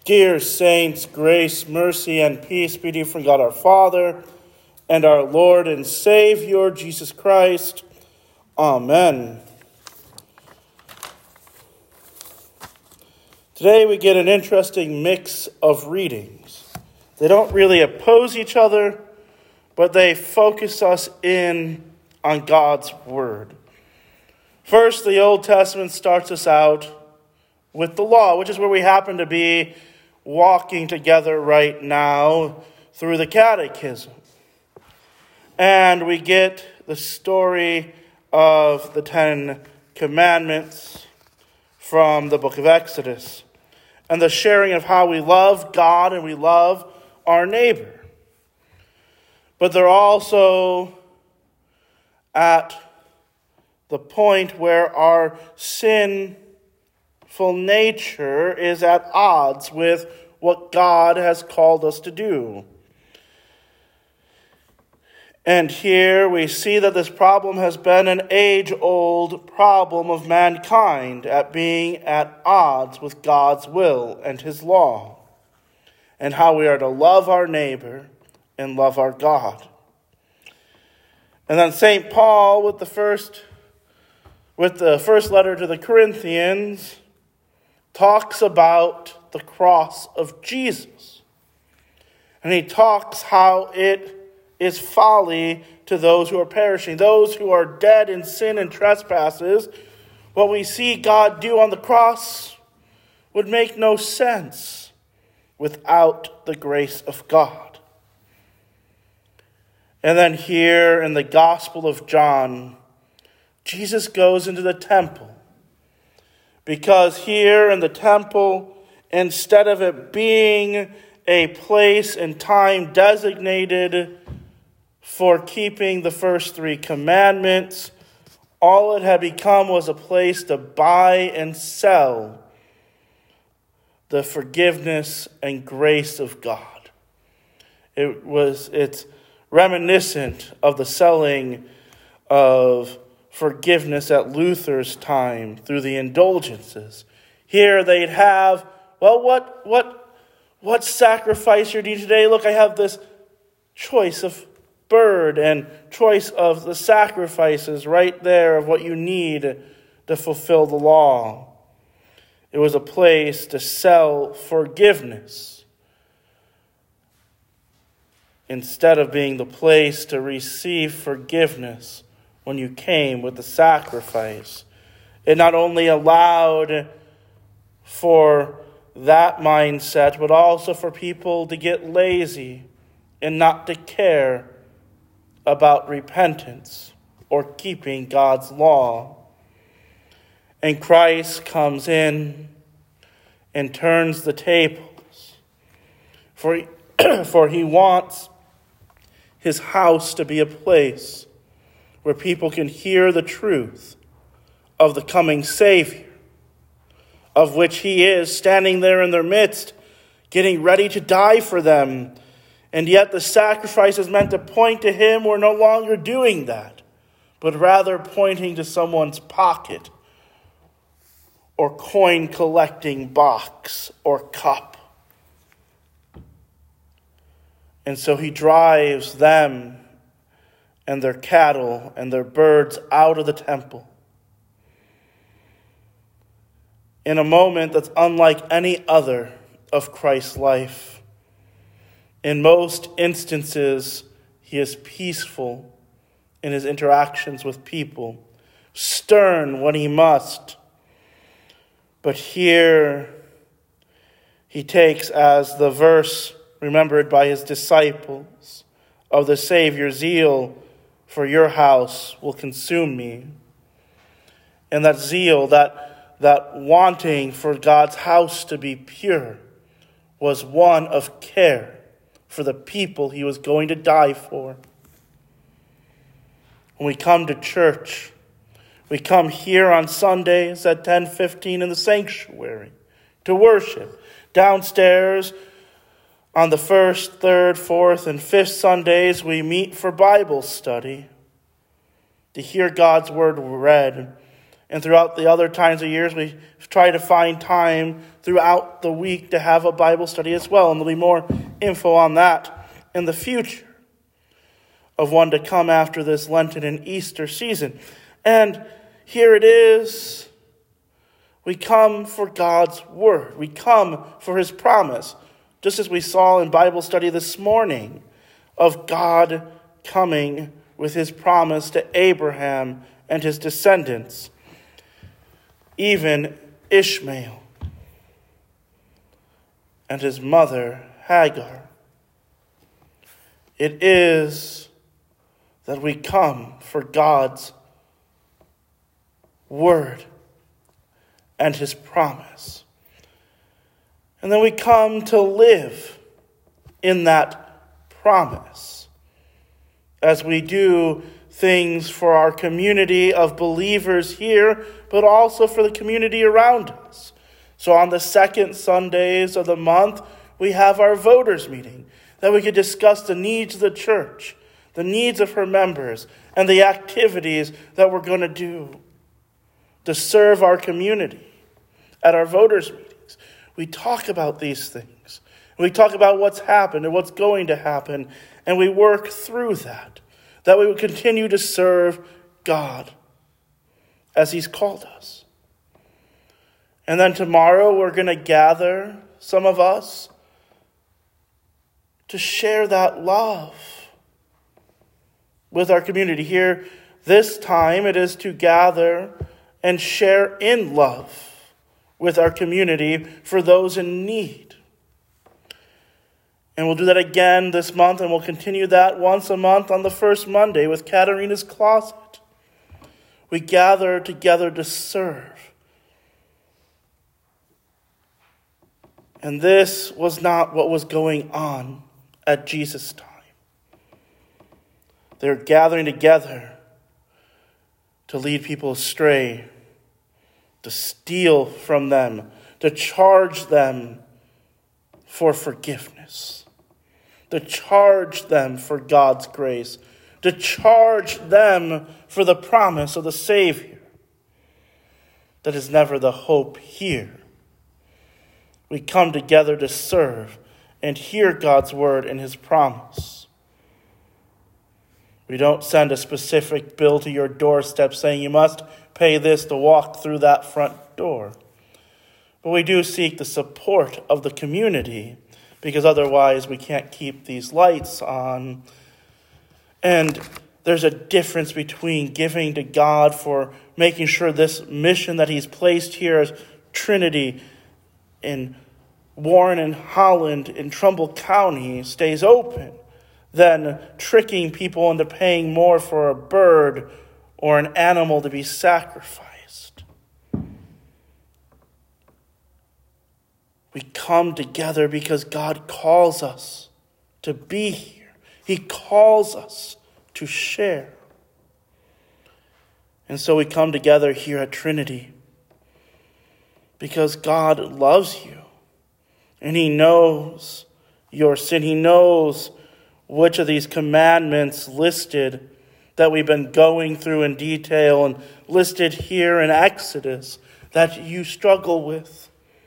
Dear saints, grace, mercy, and peace be to you from God our Father and our Lord and Savior, Jesus Christ. Amen. Today we get an interesting mix of readings. They don't really oppose each other, but they focus us in on God's Word. First, the Old Testament starts us out with the law, which is where we happen to be walking together right now through the Catechism. And we get the story of the 10 Commandments from the book of Exodus, and the sharing of how we love God and we love our neighbor. But they're also at the point where our sinful nature is at odds with what God has called us to do. And here we see that this problem has been an age-old problem of mankind at being at odds with God's will and his law, and how we are to love our neighbor and love our God. And then St. Paul, with the first letter to the Corinthians, talks about the cross of Jesus. And he talks how it is folly to those who are perishing, those who are dead in sin and trespasses. What we see God do on the cross would make no sense without the grace of God. And then here in the Gospel of John, Jesus goes into the temple, because here in the temple, instead of it being a place and time designated for keeping the first 3 commandments, all it had become was a place to buy and sell the forgiveness and grace of God. It's reminiscent of the selling of forgiveness at Luther's time through the indulgences. Here they'd have, well, what sacrifice you're doing today? Look, I have this choice of bird and choice of the sacrifices right there of what you need to fulfill the law. It was a place to sell forgiveness instead of being the place to receive forgiveness when you came with the sacrifice. It not only allowed for that mindset, but also for people to get lazy and not to care about repentance or keeping God's law. And Christ comes in and turns the tables. For he wants his house to be a place where people can hear the truth of the coming Savior, of which he is standing there in their midst, getting ready to die for them. And yet the sacrifices meant to point to him were no longer doing that, but rather pointing to someone's pocket or coin collecting box or cup. And so he drives them and their cattle and their birds out of the temple in a moment that's unlike any other of Christ's life. In most instances, he is peaceful in his interactions with people, stern when he must. But here he takes as the verse remembered by his disciples of the Savior, zeal for your house will consume me. And that zeal, that wanting for God's house to be pure, was one of care for the people he was going to die for. When we come to church, we come here on Sundays at 10:15 in the sanctuary to worship. Downstairs on the first, third, fourth, and fifth Sundays, we meet for Bible study, to hear God's word read, And throughout the other times of years, we try to find time throughout the week to have a Bible study as well. And there'll be more info on that in the future of one to come after this Lenten and Easter season. And here it is. We come for God's word. We come for his promise. Just as we saw in Bible study this morning of God coming with his promise to Abraham and his descendants, even Ishmael and his mother Hagar. It is that we come for God's word and his promise. And then we come to live in that promise as we do things for our community of believers here, but also for the community around us. So on the second Sundays of the month, we have our voters meeting, that we could discuss the needs of the church, the needs of her members, and the activities that we're going to do to serve our community. At our voters meetings, we talk about these things. We talk about what's happened and what's going to happen, and we work through that we would continue to serve God as he's called us. And then tomorrow we're going to gather, some of us, to share that love with our community. Here, this time, it is to gather and share in love with our community for those in need. And we'll do that again this month, and we'll continue that once a month on the first Monday with Katarina's Closet. We gather together to serve. And this was not what was going on at Jesus' time. They're gathering together to lead people astray, to steal from them, to charge them for forgiveness, to charge them for God's grace, to charge them for the promise of the Savior. That is never the hope here. We come together to serve and hear God's word and his promise. We don't send a specific bill to your doorstep saying you must pay this to walk through that front door. But we do seek the support of the community, because otherwise we can't keep these lights on. And there's a difference between giving to God for making sure this mission that he's placed here as Trinity in Warren and Holland in Trumbull County stays open, than tricking people into paying more for a bird or an animal to be sacrificed. We come together because God calls us to be here. He calls us to share. And so we come together here at Trinity because God loves you. And he knows your sin. He knows which of these commandments listed that we've been going through in detail and listed here in Exodus that you struggle with.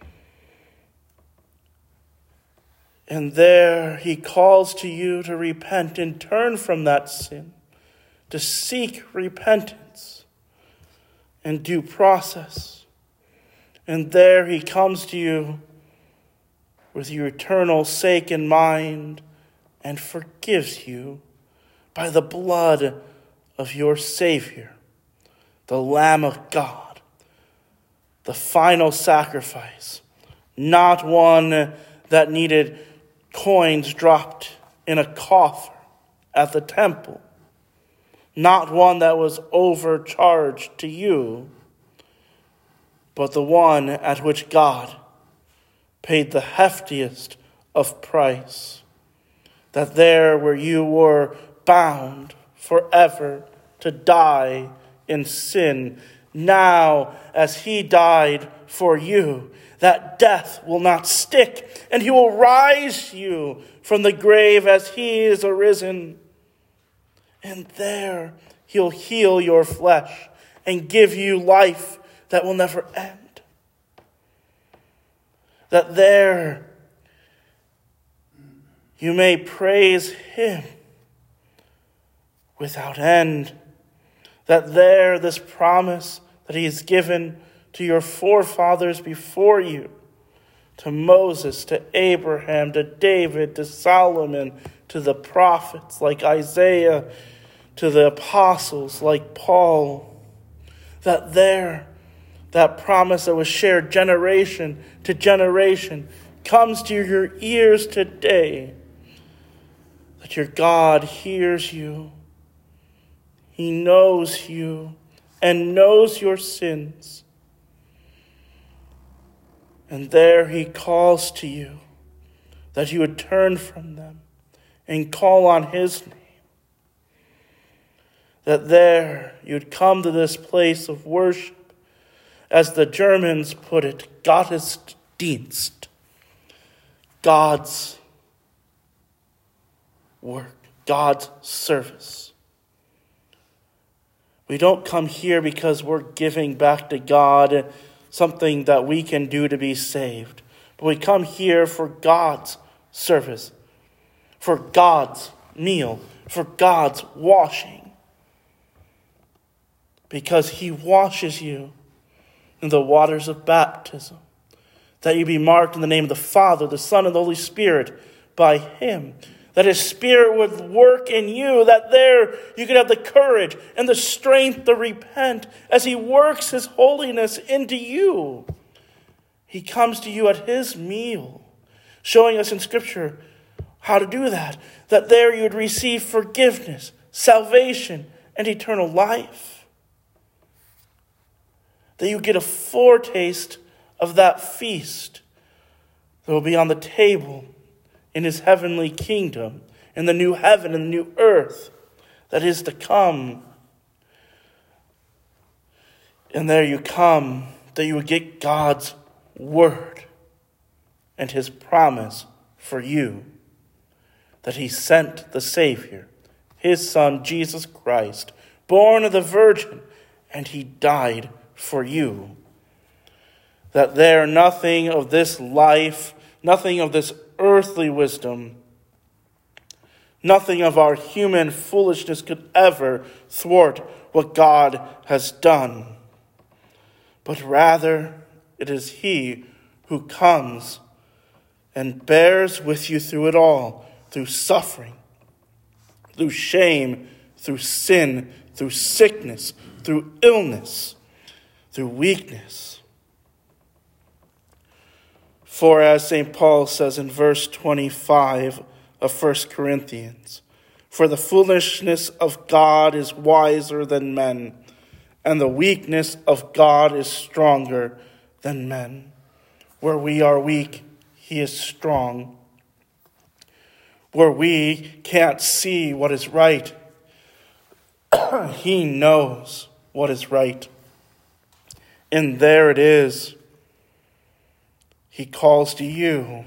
And there he calls to you to repent and turn from that sin, to seek repentance and due process. And there he comes to you with your eternal sake in mind and forgives you by the blood of your Savior, the Lamb of God, the final sacrifice, not one that needed coins dropped in a coffer at the temple, not one that was overcharged to you, but the one at which God paid the heftiest of price, that there where you were bound forever to die in sin, now as he died for you, that death will not stick, and he will rise you from the grave as he is arisen. And there he'll heal your flesh and give you life that will never end. That there you may praise him without end. That there this promise that he has given to your forefathers before you, to Moses, to Abraham, to David, to Solomon, to the prophets like Isaiah, to the apostles like Paul, that there, that promise that was shared generation to generation comes to your ears today, that your God hears you. He knows you and knows your sins. And there he calls to you that you would turn from them and call on his name. That there you'd come to this place of worship, as the Germans put it, Gottesdienst, God's work, God's service. We don't come here because we're giving back to God something that we can do to be saved. But we come here for God's service, for God's meal, for God's washing. Because he washes you in the waters of baptism, that you be marked in the name of the Father, the Son, and the Holy Spirit by him. That his Spirit would work in you, that there you could have the courage and the strength to repent as he works his holiness into you. He comes to you at his meal, showing us in Scripture how to do that. That there you would receive forgiveness, salvation, and eternal life. That you get a foretaste of that feast that will be on the table in his heavenly kingdom, in the new heaven and the new earth that is to come. And there you come, that you would get God's word and his promise for you, that he sent the Savior, his Son, Jesus Christ, born of the Virgin, and he died for you. That there nothing of this life, nothing of this earthly wisdom, nothing of our human foolishness could ever thwart what God has done. But rather, it is he who comes and bears with you through it all, through suffering, through shame, through sin, through sickness, through illness, through weakness. For as St. Paul says in verse 25 of 1 Corinthians, for the foolishness of God is wiser than men, and the weakness of God is stronger than men. Where we are weak, he is strong. Where we can't see what is right, he knows what is right. And there it is. He calls to you.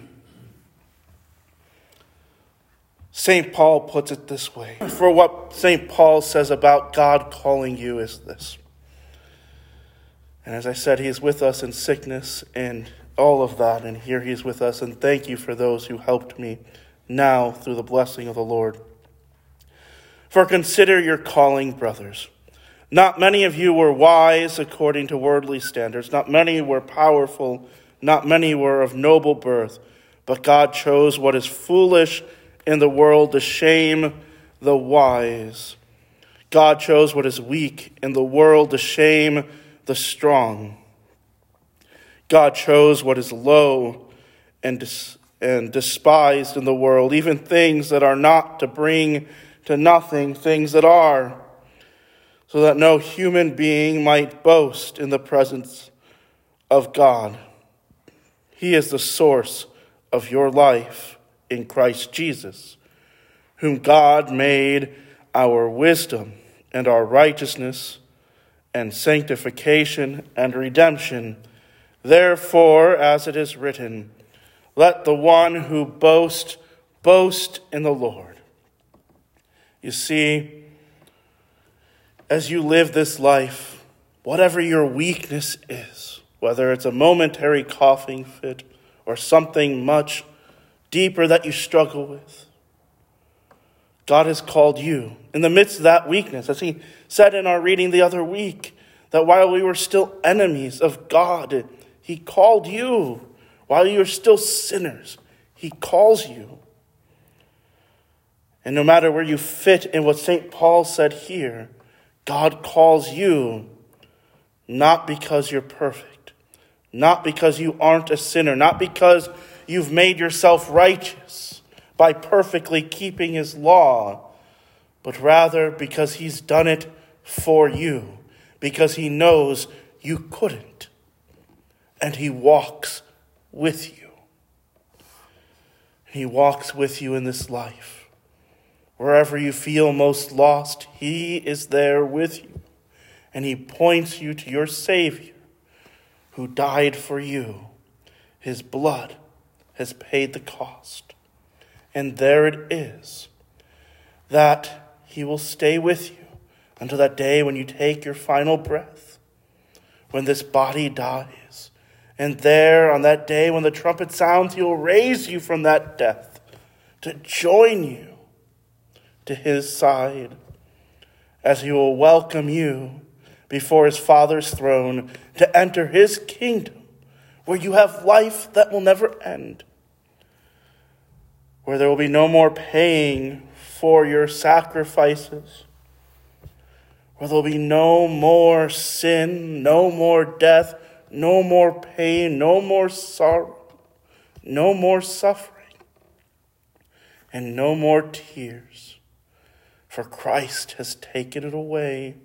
St. Paul puts it this way. For what St. Paul says about God calling you is this. And as I said, he is with us in sickness and all of that. And here he is with us. And thank you for those who helped me now through the blessing of the Lord. For consider your calling, brothers. Not many of you were wise according to worldly standards. Not many were powerful. Not many were of noble birth, but God chose what is foolish in the world to shame the wise. God chose what is weak in the world to shame the strong. God chose what is low and despised in the world, even things that are not, to bring to nothing things that are, so that no human being might boast in the presence of God. He is the source of your life in Christ Jesus, whom God made our wisdom and our righteousness and sanctification and redemption. Therefore, as it is written, let the one who boasts, boast in the Lord. You see, as you live this life, whatever your weakness is, whether it's a momentary coughing fit or something much deeper that you struggle with, God has called you in the midst of that weakness, as he said in our reading the other week, that while we were still enemies of God, he called you. While you are still sinners, he calls you. And no matter where you fit in what St. Paul said here, God calls you not because you're perfect, not because you aren't a sinner, not because you've made yourself righteous by perfectly keeping his law, but rather because he's done it for you, because he knows you couldn't, and he walks with you. He walks with you in this life. Wherever you feel most lost, he is there with you, and he points you to your Savior who died for you. His blood has paid the cost. And there it is, that he will stay with you until that day when you take your final breath, when this body dies. And there, on that day when the trumpet sounds, he will raise you from that death to join you to his side, as he will welcome you before his Father's throne to enter his kingdom, where you have life that will never end, where there will be no more paying for your sacrifices, where there will be no more sin, no more death, no more pain, no more sorrow, no more suffering, and no more tears, for Christ has taken it away.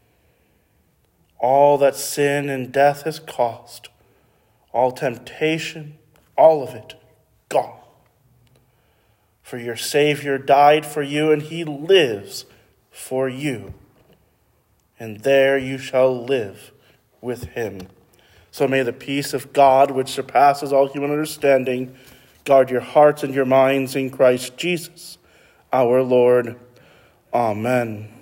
All that sin and death has cost, all temptation, all of it, gone. For your Savior died for you, and he lives for you. And there you shall live with him. So may the peace of God, which surpasses all human understanding, guard your hearts and your minds in Christ Jesus, our Lord. Amen.